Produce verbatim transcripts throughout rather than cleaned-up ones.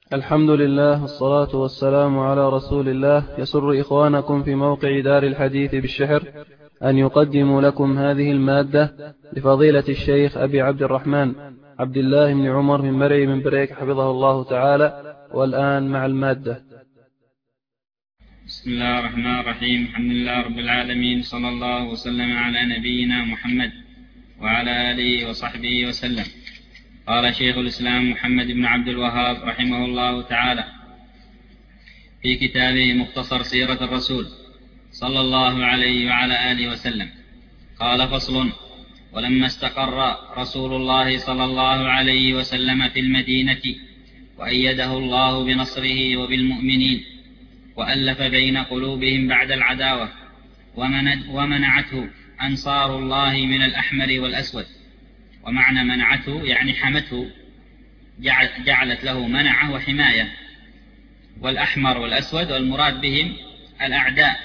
الحمد لله والصلاة والسلام على رسول الله. يسر إخوانكم في موقع دار الحديث بالشحر أن يقدموا لكم هذه المادة لفضيلة الشيخ أبي عبد الرحمن عبد الله بن عمر من مرعي من بريك حفظه الله تعالى. والآن مع المادة. بسم الله الرحمن الرحيم. الحمد لله رب العالمين، صلى الله وسلم على نبينا محمد وعلى آله وصحبه وسلم. قال شيخ الإسلام محمد بن عبد الوهاب رحمه الله تعالى في كتابه مختصر سيرة الرسول صلى الله عليه وعلى آله وسلم، قال: فصل: ولما استقر رسول الله صلى الله عليه وسلم في المدينة وأيده الله بنصره وبالمؤمنين وألف بين قلوبهم بعد العداوة ومنعته أنصار الله من الأحمر والأسود. ومعنى منعته يعني حمته، جعلت له منعه وحماية. والأحمر والأسود والمراد بهم الأعداء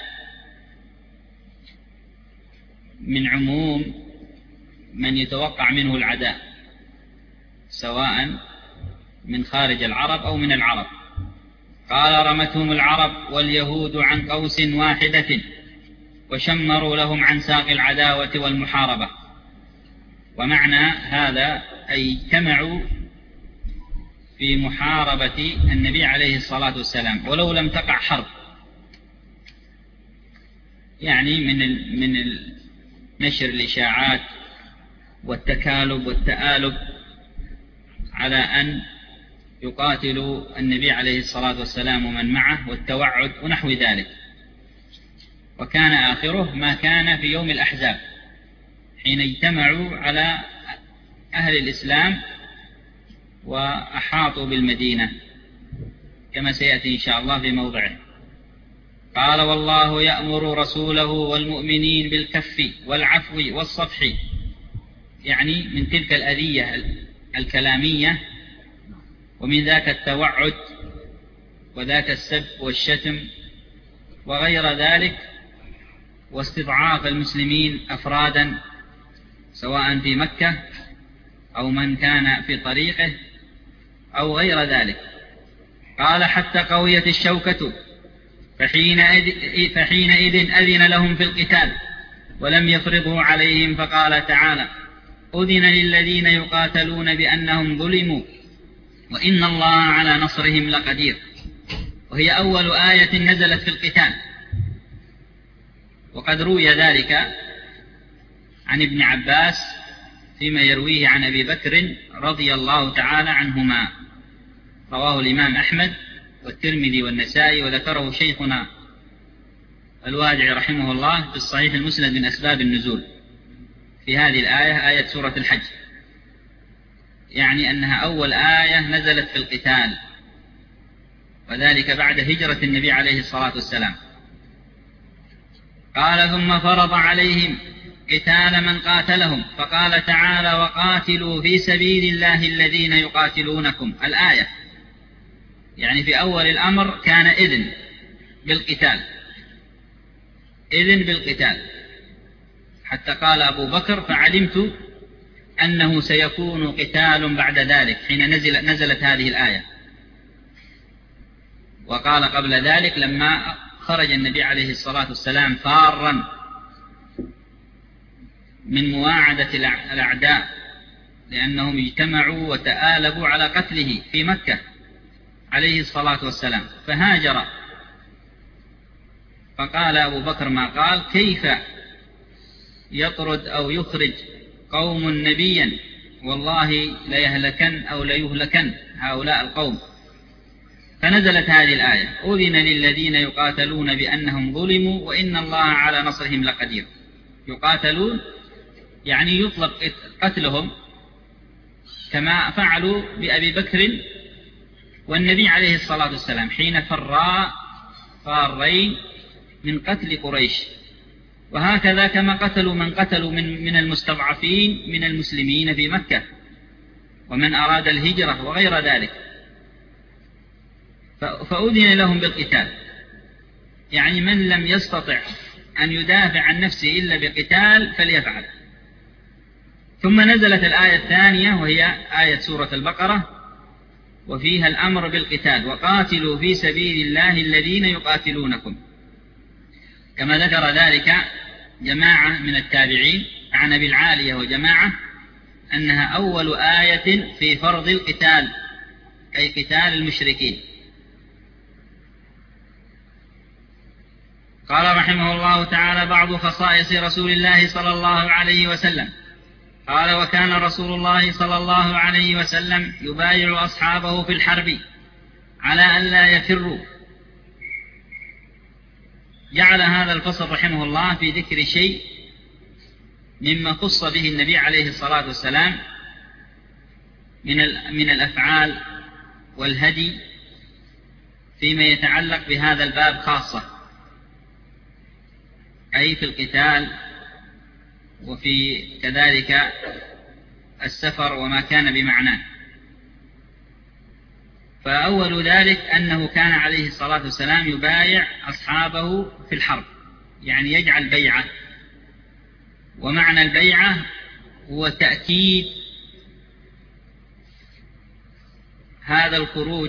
من عموم من يتوقع منه العداء، سواء من خارج العرب أو من العرب. قال: رمتهم العرب واليهود عن قوس واحدة وشمروا لهم عن ساق العداوة والمحاربة. ومعنى هذا أي اجتمعوا في محاربة النبي عليه الصلاة والسلام ولو لم تقع حرب، يعني من من نشر الإشاعات والتكالب والتآلب على أن يقاتلوا النبي عليه الصلاة والسلام ومن معه والتوعد ونحو ذلك. وكان آخره ما كان في يوم الأحزاب، حين اجتمعوا على أهل الإسلام وأحاطوا بالمدينة، كما سيأتي إن شاء الله في موضعه. قال: والله يأمر رسوله والمؤمنين بالكف والعفو والصفح، يعني من تلك الأذية الكلامية، ومن ذاك التوعد وذاك السب والشتم وغير ذلك، واستضعاف المسلمين أفرادا سواء في مكة أو من كان في طريقه أو غير ذلك. قال: حتى قويت الشوكة فحينئذ, فحينئذ أذن لهم في القتال ولم يفرضوا عليهم، فقال تعالى: أذن للذين يقاتلون بأنهم ظلموا وإن الله على نصرهم لقدير. وهي أول آية نزلت في القتال، وقد روي ذلك عن ابن عباس فيما يرويه عن أبي بكر رضي الله تعالى عنهما. رواه الإمام أحمد والترمذي والنسائي، وذكره شيخنا الوادع رحمه الله في الصحيح المسند من أسباب النزول في هذه الآية، آية سورة الحج، يعني أنها أول آية نزلت في القتال، وذلك بعد هجرة النبي عليه الصلاة والسلام. قال: ثم فرض عليهم قتال من قاتلهم، فقال تعالى: وقاتلوا في سبيل الله الذين يقاتلونكم. الآية يعني في أول الأمر كان إذن بالقتال، إذن بالقتال، حتى قال أبو بكر: فعلمت أنه سيكون قتال بعد ذلك حين نزل نزلت هذه الآية. وقال قبل ذلك لما خرج النبي عليه الصلاة والسلام فارا من مواعدة الأعداء، لأنهم اجتمعوا وتآلبوا على قتله في مكة عليه الصلاة والسلام، فهاجر. فقال أبو بكر ما قال: كيف يطرد أو يخرج قوم نبيا، والله ليهلكن أو ليهلكن هؤلاء القوم. فنزلت هذه الآية: أذن للذين يقاتلون بأنهم ظلموا وإن الله على نصرهم لقدير. يقاتلون يعني يطلق قتلهم كما فعلوا بأبي بكر والنبي عليه الصلاة والسلام حين فرا فارين من قتل قريش، وهكذا كما قتلوا من قتلوا من, من المستضعفين من المسلمين في مكة ومن أراد الهجرة وغير ذلك. فأذن لهم بالقتال، يعني من لم يستطع أن يدافع عن نفسه إلا بقتال فليفعل. ثم نزلت الآية الثانية وهي آية سورة البقرة: وفيها الأمر بالقتال، وقاتلوا في سبيل الله الذين يقاتلونكم، كما ذكر ذلك جماعة من التابعين عن أبي العالية وجماعة أنها أول آية في فرض القتال، أي قتال المشركين. قال رحمه الله تعالى: بعض خصائص رسول الله صلى الله عليه وسلم. قال: وكان رسول الله صلى الله عليه وسلم يبايع أصحابه في الحرب على أن لا يفروا. جعل هذا الفصل رحمه الله في ذكر شيء مما خص به النبي عليه الصلاة والسلام من من الأفعال والهدي فيما يتعلق بهذا الباب خاصة، أي في القتال وفي كذلك السفر وما كان بمعناه. فأول ذلك أنه كان عليه الصلاة والسلام يبايع أصحابه في الحرب، يعني يجعل بيعة. ومعنى البيعة هو تأكيد هذا الخروج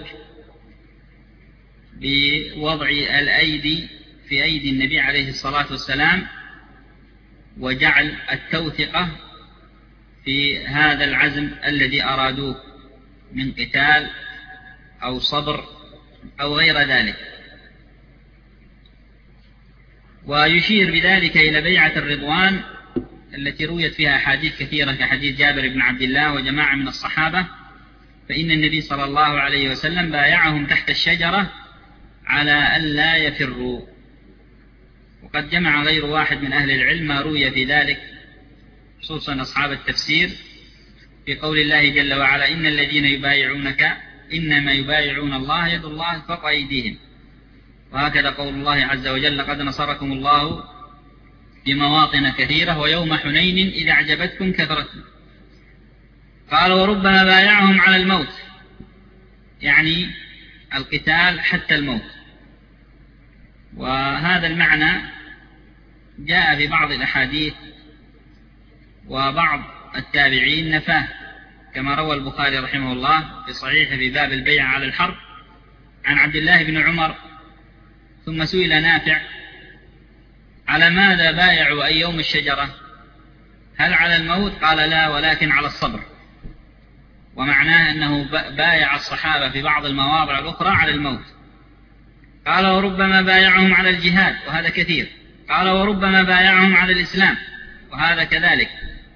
بوضع الأيدي في أيدي النبي عليه الصلاة والسلام، وجعل التوثقة في هذا العزم الذي أرادوه من قتال أو صبر أو غير ذلك. ويشير بذلك إلى بيعة الرضوان التي رويت فيها أحاديث كثيرة كحديث جابر بن عبد الله وجماعة من الصحابة، فإن النبي صلى الله عليه وسلم بايعهم تحت الشجرة على أن لا يفروا. وقد جمع غير واحد من أهل العلم ما روي في ذلك، خصوصا أصحاب التفسير، في قول الله جل وعلا: إن الذين يبايعونك إنما يبايعون الله يد الله فوق أيديهم. وهكذا قول الله عز وجل: قد نصركم الله بمواطن كثيرة ويوم حنين إذا أعجبتكم كثرتكم. قال: وربما بايعهم على الموت، يعني القتال حتى الموت. وهذا المعنى جاء في بعض الأحاديث، وبعض التابعين نفاه، كما روى البخاري رحمه الله في صحيح في باب البيع على الحرب عن عبد الله بن عمر: ثم سئل نافع: على ماذا بايعوا أي يوم الشجرة؟ هل على الموت؟ قال: لا، ولكن على الصبر. ومعناه أنه بايع الصحابة في بعض المواضع الأخرى على الموت. قال: وربما بايعهم على الجهاد، وهذا كثير. قال: وربما بايعهم على الإسلام، وهذا كذلك.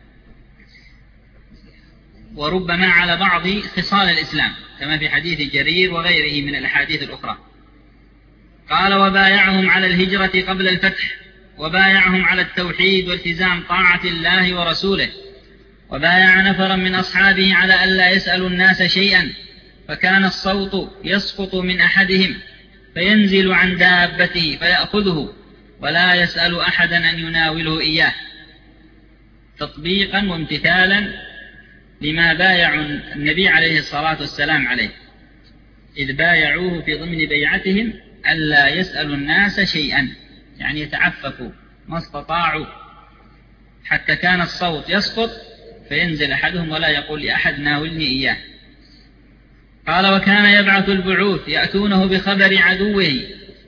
وربما على بعض خصال الإسلام، كما في حديث جرير وغيره من الأحاديث الأخرى. قال: وبايعهم على الهجرة قبل الفتح، وبايعهم على التوحيد والتزام طاعة الله ورسوله، وبايع نفرا من أصحابه على أن لا يسألوا الناس شيئا، فكان الصوت يسقط من أحدهم فينزل عن دابته فيأخذه ولا يسأل أحدا أن يناوله إياه، تطبيقا وامتثالا لما بايعوا النبي عليه الصلاة والسلام عليه، إذ بايعوه في ضمن بيعتهم ألا يسألوا الناس شيئا، يعني يتعففوا ما استطاعوا، حتى كان الصوت يسقط فينزل أحدهم ولا يقول لأحد ناولني إياه. قال: وكان يبعث البعوث يأتونه بخبر عدوه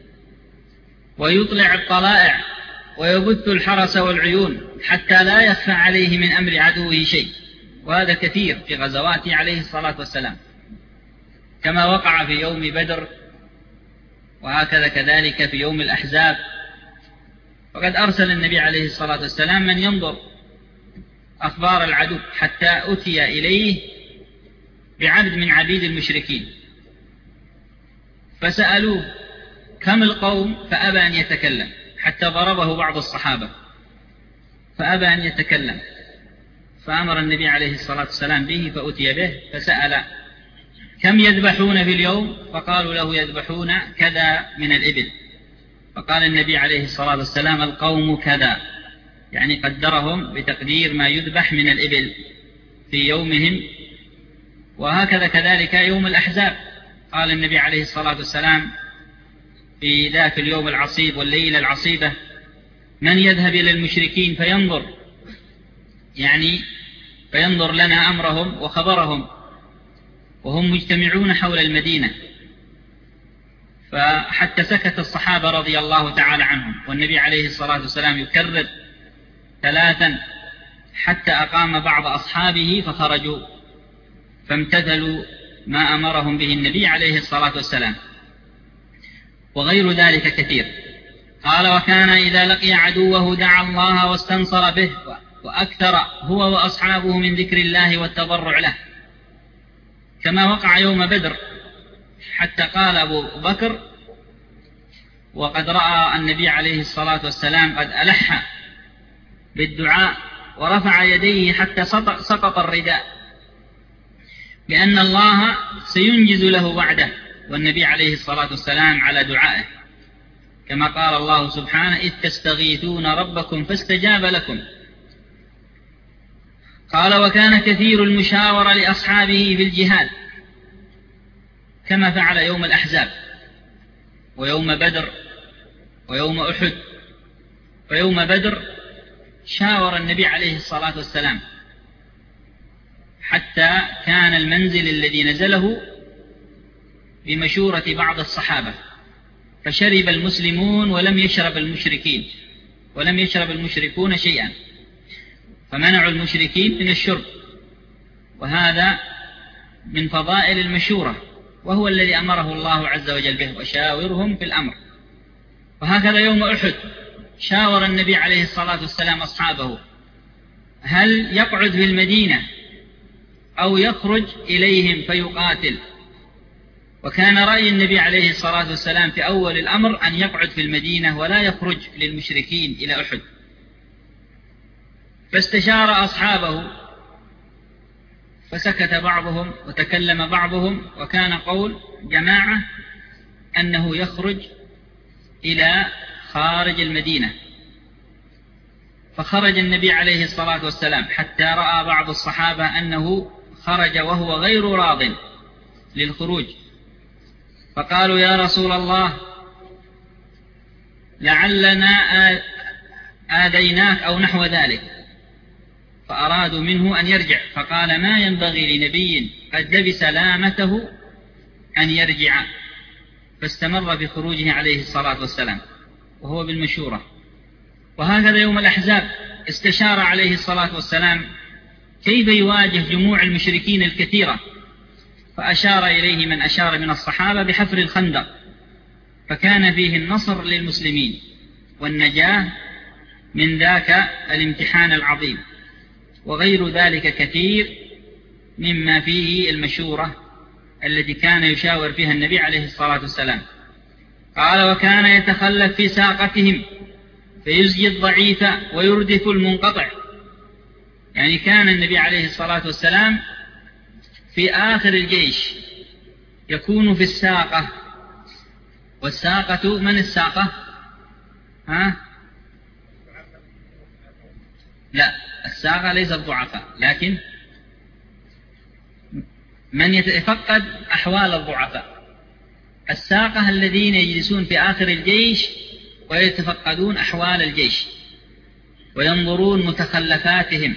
ويطلع الطلائع ويبث الحرس والعيون حتى لا يخفى عليه من أمر عدوه شيء. وهذا كثير في غزواته عليه الصلاة والسلام، كما وقع في يوم بدر، وهكذا كذلك في يوم الأحزاب. وقد أرسل النبي عليه الصلاة والسلام من ينظر أخبار العدو، حتى أتي إليه بعبد من عبيد المشركين فسألوه: كم القوم؟ فأبى أن يتكلم، حتى ضربه بعض الصحابة فأبى أن يتكلم، فأمر النبي عليه الصلاة والسلام به فأتي به فسأل: كم يذبحون في اليوم؟ فقالوا له: يذبحون كذا من الإبل. فقال النبي عليه الصلاة والسلام: القوم كذا، يعني قدرهم بتقدير ما يذبح من الإبل في يومهم. وهكذا كذلك يوم الأحزاب، قال النبي عليه الصلاة والسلام في ذاك اليوم العصيب والليلة العصيبة: من يذهب إلى المشركين فينظر، يعني فينظر لنا أمرهم وخبرهم، وهم مجتمعون حول المدينة، فحتى سكت الصحابة رضي الله تعالى عنهم، والنبي عليه الصلاة والسلام يكرر ثلاثا حتى أقام بعض أصحابه فخرجوا فامتثلوا ما أمرهم به النبي عليه الصلاة والسلام، وغير ذلك كثير. قال: وكان إذا لقي عدوه دعا الله واستنصر به، وأكثر هو وأصحابه من ذكر الله والتضرع له، كما وقع يوم بدر، حتى قال أبو بكر: وقد رأى النبي عليه الصلاة والسلام قد ألح بالدعاء ورفع يديه حتى سقط الرداء، لأن الله سينجز له وعده، والنبي عليه الصلاة والسلام على دعائه، كما قال الله سبحانه: إذ تستغيثون ربكم فاستجاب لكم. قال: وكان كثير المشاورة لأصحابه في الجهاد، كما فعل يوم الأحزاب ويوم بدر ويوم أحد. ويوم بدر شاور النبي عليه الصلاة والسلام، حتى كان المنزل الذي نزله بمشورة بعض الصحابة، فشرب المسلمون ولم يشرب المشركين ولم يشرب المشركون شيئا، فمنعوا المشركين من الشرب، وهذا من فضائل المشورة، وهو الذي أمره الله عز وجل به: وشاورهم في الأمر. وهكذا يوم أحد شاور النبي عليه الصلاة والسلام أصحابه هل يقعد في المدينة أو يخرج إليهم فيقاتل، وكان رأي النبي عليه الصلاة والسلام في أول الأمر أن يقعد في المدينة ولا يخرج للمشركين إلى أحد، فاستشار أصحابه فسكت بعضهم وتكلم بعضهم، وكان قول جماعة أنه يخرج إلى خارج المدينة. فخرج النبي عليه الصلاة والسلام حتى رأى بعض الصحابة أنه خرج وهو غير راض للخروج، فقالوا: يا رسول الله، لعلنا آذيناك أو نحو ذلك، فأرادوا منه أن يرجع، فقال: ما ينبغي لنبي قد لبس لامته أن يرجع، فاستمر بخروجه عليه الصلاة والسلام وهو بالمشورة. وهكذا يوم الأحزاب استشار عليه الصلاة والسلام كيف يواجه جموع المشركين الكثيرة، فأشار إليه من أشار من الصحابة بحفر الخندق، فكان فيه النصر للمسلمين والنجاة من ذاك الامتحان العظيم، وغير ذلك كثير مما فيه المشورة التي كان يشاور فيها النبي عليه الصلاة والسلام. قال: وكان يتخلف في ساقتهم فيزجي الضعيف ويردف المنقطع، يعني كان النبي عليه الصلاة والسلام في آخر الجيش يكون في الساقة. والساقة من الساقة؟ ها؟ لا، الساقة ليس الضعفاء، لكن من يتفقد أحوال الضعفاء. الساقة الذين يجلسون في آخر الجيش ويتفقدون أحوال الجيش وينظرون متخلفاتهم،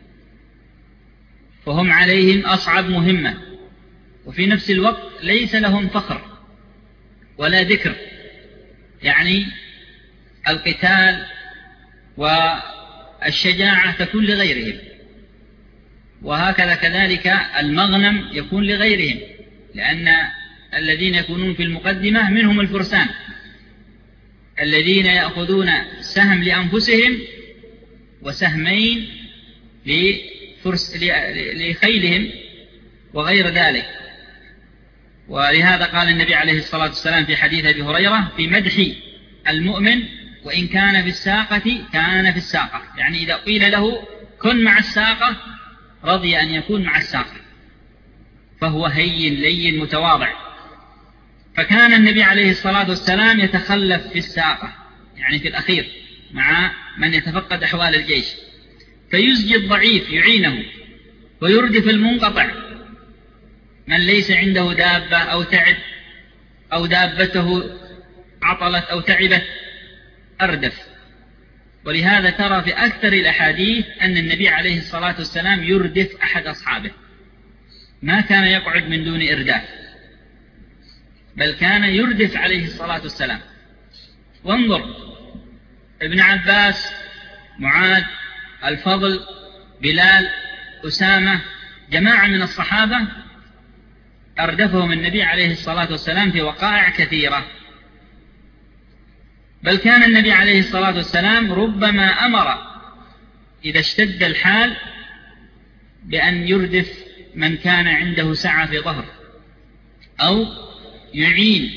فهم عليهم أصعب مهمة، وفي نفس الوقت ليس لهم فخر ولا ذكر، يعني القتال والشجاعة تكون لغيرهم، وهكذا كذلك المغنم يكون لغيرهم، لأن الذين يكونون في المقدمة منهم الفرسان الذين يأخذون سهم لأنفسهم وسهمين لفرس لخيلهم وغير ذلك. ولهذا قال النبي عليه الصلاة والسلام في حديث أبي هريرة في مدح المؤمن: وإن كان في الساقة كان في الساقة، يعني إذا قيل له كن مع الساقة رضي أن يكون مع الساقة، فهو هين لين متواضع. فكان النبي عليه الصلاة والسلام يتخلف في الساقة، يعني في الأخير مع من يتفقد أحوال الجيش، فيزجي الضعيف يعينه، ويردف المنقطع من ليس عنده دابة أو تعب أو دابته عطلت أو تعبت أردف. ولهذا ترى في أكثر الأحاديث أن النبي عليه الصلاة والسلام يردف أحد أصحابه، ما كان يقعد من دون إرداف، بل كان يردف عليه الصلاة والسلام. وانظر ابن عباس، معاذ، الفضل، بلال، أسامة، جماعة من الصحابة أردفهم النبي عليه الصلاة والسلام في وقائع كثيرة. بل كان النبي عليه الصلاة والسلام ربما أمر إذا اشتد الحال بأن يردف من كان عنده سعة في ظهر، أو يعين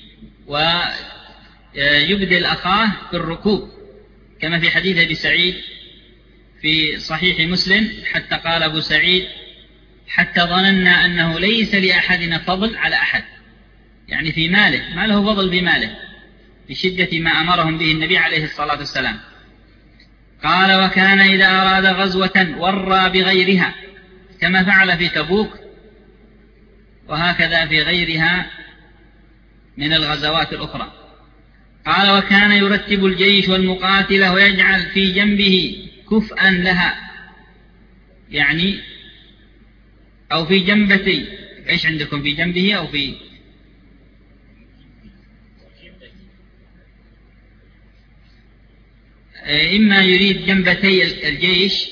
ويبدل أخاه في الركوب، كما في حديث أبي سعيد في صحيح مسلم: حتى قال أبو سعيد: حتى ظننا أنه ليس لأحدنا فضل على أحد، يعني في ماله، ما له فضل في ماله، بشدة ما أمرهم به النبي عليه الصلاة والسلام. قال: وكان إذا أراد غزوة ورى بغيرها، كما فعل في تبوك، وهكذا في غيرها من الغزوات الأخرى. قال: وكان يرتب الجيش والمقاتلة ويجعل في جنبه كفءا لها، يعني أو في جنبتي، إيش عندكم في جنبه أو في إما يريد جنبتي الجيش،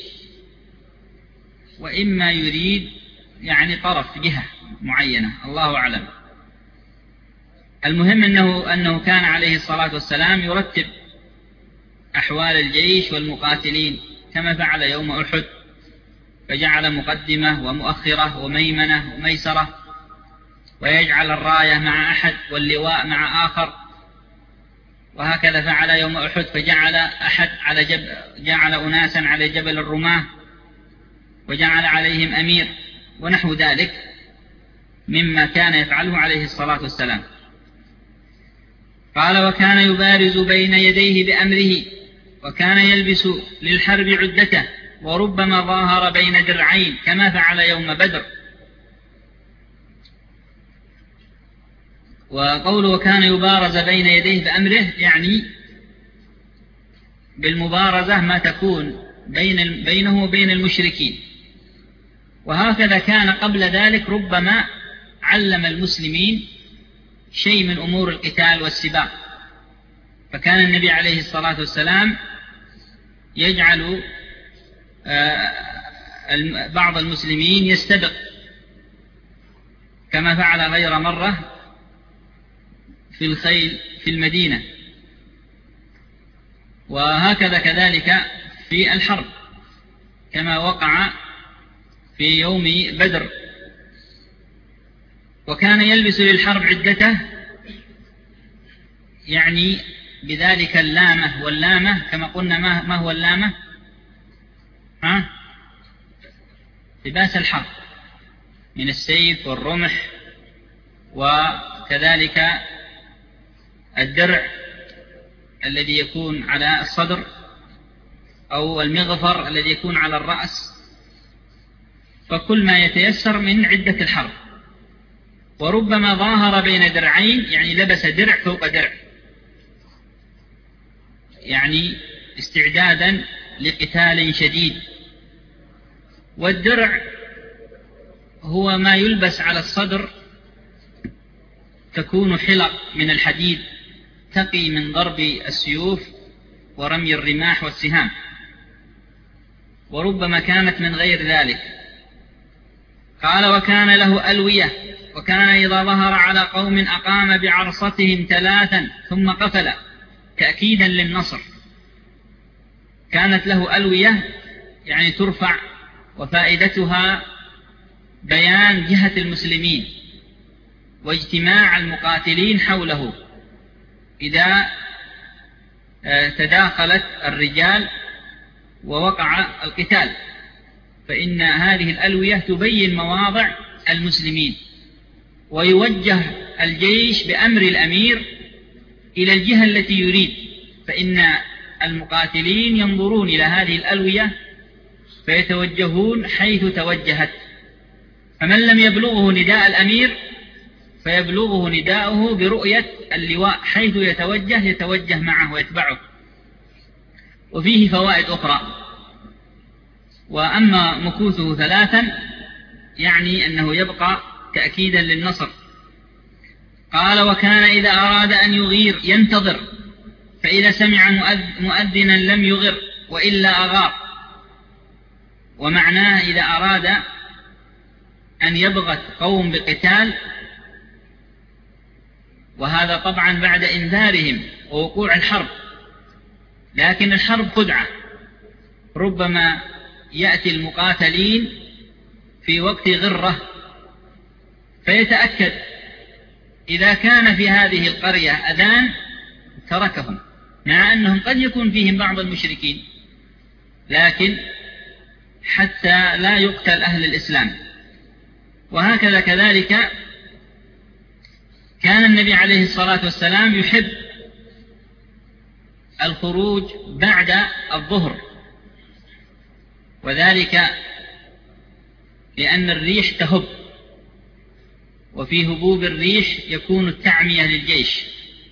وإما يريد يعني طرف جهة معينة، الله أعلم. المهم أنه, أنه كان عليه الصلاة والسلام يرتب أحوال الجيش والمقاتلين، كما فعل يوم أحد، فجعل مقدمة ومؤخرة وميمنة وميسرة، ويجعل الراية مع أحد واللواء مع آخر، وهكذا فعل يوم أحد، فجعل أحد على جبل، جعل أناسا على جبل الرماة وجعل عليهم أمير، ونحو ذلك مما كان يفعله عليه الصلاة والسلام. قال: وكان يبارز بين يديه بأمره، وكان يلبس للحرب عدته، وربما ظاهر بين درعين، كما فعل يوم بدر. وقوله وكان يبارز بين يديه بأمره، يعني بالمبارزة ما تكون بين بينه وبين المشركين. وهكذا كان قبل ذلك، ربما علم المسلمين شيء من أمور القتال والسباق، فكان النبي عليه الصلاة والسلام يجعل بعض المسلمين يستبق، كما فعل غير مرة في الخيل في المدينة، وهكذا كذلك في الحرب، كما وقع في يوم بدر. وكان يلبس للحرب عدته، يعني بذلك اللامة واللامة، كما قلنا ما هو اللامة؟ ها؟ لباس الحرب من السيف والرمح، وكذلك الدرع الذي يكون على الصدر، أو المغفر الذي يكون على الرأس، فكل ما يتيسر من عدة الحرب. وربما ظاهر بين درعين، يعني لبس درع فوق درع، يعني استعدادا لقتال شديد. والدرع هو ما يلبس على الصدر، تكون حلق من الحديد تقي من ضرب السيوف ورمي الرماح والسهام، وربما كانت من غير ذلك. قال: وكان له ألوية، وكان إذا ظهر على قوم أقام بعرصتهم ثلاثا ثم قفل، تأكيدا للنصر. كانت له ألوية، يعني ترفع، وفائدتها بيان جهة المسلمين واجتماع المقاتلين حوله إذا تداخلت الرجال ووقع القتال، فإن هذه الألوية تبين مواضع المسلمين، ويوجه الجيش بأمر الأمير إلى الجهة التي يريد، فإن المقاتلين ينظرون إلى هذه الألوية فيتوجهون حيث توجهت، فمن لم يبلغه نداء الأمير فيبلغه نداءه برؤية اللواء حيث يتوجه يتوجه معه ويتبعه. وفيه فوائد أخرى. وأما مكوثه ثلاثا يعني أنه يبقى تأكيدا للنصر. قال: وكان إذا أراد أن يغير ينتظر، فإذا سمع مؤذنا لم يغر وإلا أغار. ومعناه إذا أراد أن يبغت قوم بقتال، وهذا طبعا بعد إنذارهم ووقوع الحرب، لكن الحرب خدعة، ربما يأتي المقاتلين في وقت غرة فيتأكد إذا كان في هذه القرية أذان تركهم، مع أنهم قد يكون فيهم بعض المشركين، لكن حتى لا يقتل أهل الإسلام. وهكذا كذلك كان النبي عليه الصلاة والسلام يحب الخروج بعد الظهر، وذلك لأن الريح تهب، وفي هبوب الريح يكون التعمية للجيش،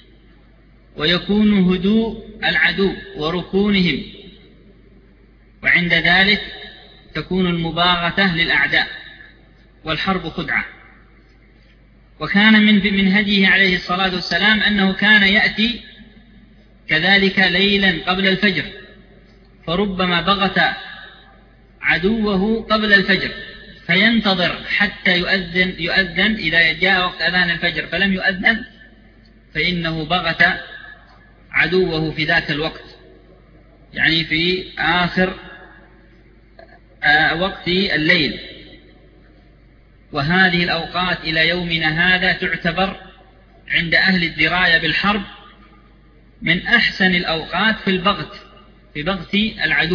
ويكون هدوء العدو وركونهم، وعند ذلك تكون المباغتة للأعداء، والحرب خدعة. وكان من من هديه عليه الصلاة والسلام أنه كان يأتي كذلك ليلا قبل الفجر، فربما بغت عدوه قبل الفجر فينتظر حتى يؤذن, يؤذن إذا جاء وقت أذان الفجر فلم يؤذن فإنه بغت عدوه في ذاك الوقت، يعني في آخر وقت الليل. وهذه الأوقات إلى يومنا هذا تعتبر عند أهل الدراية بالحرب من أحسن الأوقات في البغت في بغت العدو.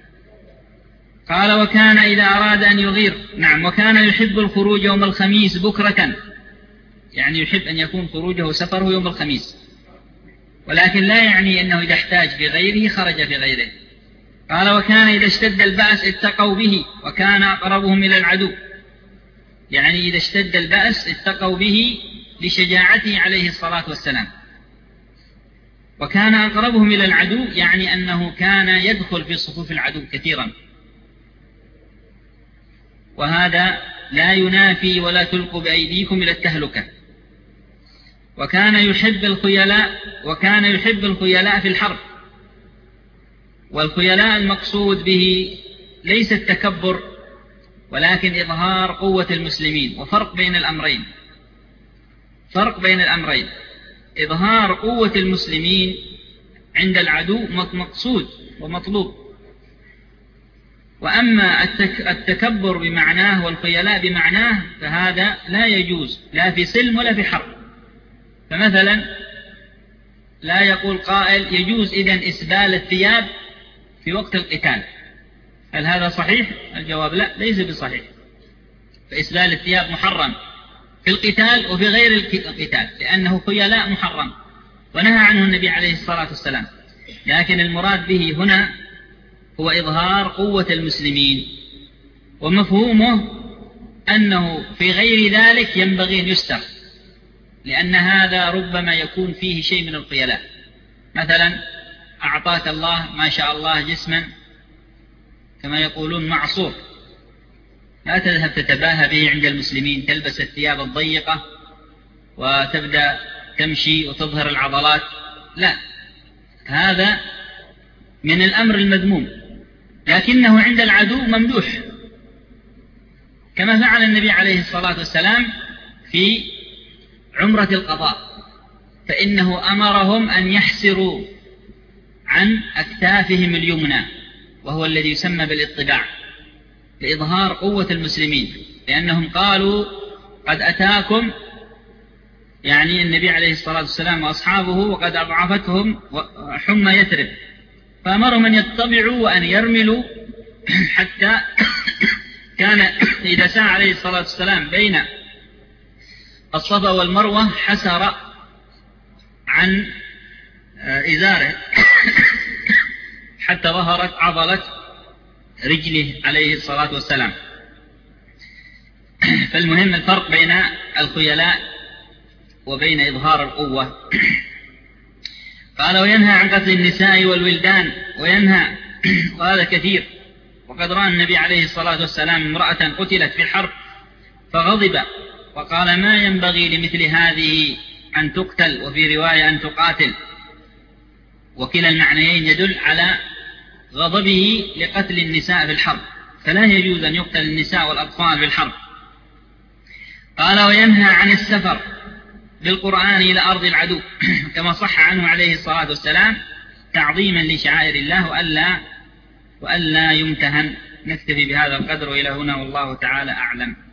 قال: وكان إذا أراد أن يغير، نعم، وكان يحب الخروج يوم الخميس بكرة، يعني يحب أن يكون خروجه سفره يوم الخميس، ولكن لا يعني أنه إذا احتاج في غيره خرج في غيره. قال: وكان إذا اشتد البأس اتقوا به وكان أقربهم إلى العدو، يعني إذا اشتد البأس اتقوا به لشجاعته عليه الصلاة والسلام. وكان أقربهم إلى العدو يعني أنه كان يدخل في صفوف العدو كثيرا، وهذا لا ينافي ولا تلقوا بأيديكم إلى التهلكة. وكان يحب الخيلاء وكان يحب الخيلاء في الحرب، والخيلاء المقصود به ليس التكبر ولكن إظهار قوة المسلمين، وفرق بين الأمرين فرق بين الأمرين إظهار قوة المسلمين عند العدو مقصود ومطلوب، وأما التكبر بمعناه والخيلاء بمعناه فهذا لا يجوز لا في سلم ولا في حرب. فمثلا لا يقول قائل يجوز إذن إسبال الثياب في وقت القتال، هل هذا صحيح؟ الجواب لا، ليس بصحيح. فإسبال الثياب محرم في القتال وفي غير القتال، لأنه خيلاء محرم ونهى عنه النبي عليه الصلاة والسلام، لكن المراد به هنا هو إظهار قوة المسلمين، ومفهومه أنه في غير ذلك ينبغي أن يستر، لأن هذا ربما يكون فيه شيء من الخيلاء. مثلا أعطاك الله ما شاء الله جسما كما يقولون معصور، لا تذهب تتباهى به عند المسلمين، تلبس الثياب الضيقة وتبدأ تمشي وتظهر العضلات، لا، هذا من الأمر المذموم، لكنه عند العدو ممدوح، كما فعل النبي عليه الصلاة والسلام في عمرة القضاء، فإنه أمرهم أن يحسروا عن أكتافهم اليمنى، وهو الذي يسمى بالاطباع، لإظهار قوة المسلمين، لأنهم قالوا قد أتاكم، يعني النبي عليه الصلاة والسلام وأصحابه، وقد أضعفتهم حمى يثرب، فأمرهم أن يطبعوا وأن يرملوا، حتى كان إذا سعى عليه الصلاة والسلام بين الصفا والمروة حسر عن إزاره حتى ظهرت عضلة رجله عليه الصلاة والسلام. فالمهم الفرق بين الخيلاء وبين إظهار القوة. قال: وينهى عن قتل النساء والولدان، وينهى، وهذا كثير، وقد رأى النبي عليه الصلاة والسلام امرأة قتلت في الحرب فغضب وقال ما ينبغي لمثل هذه أن تقتل، وفي رواية أن تقاتل، وكلا المعنيين يدل على غضبه لقتل النساء في الحرب، فلا يجوز أن يقتل النساء والأطفال في الحرب. قال وينهى عن السفر بالقرآن إلى أرض العدو كما صح عنه عليه الصلاة والسلام تعظيما لشعائر الله وألا, وألا يمتهن. نكتفي بهذا القدر وإلى هنا والله تعالى أعلم.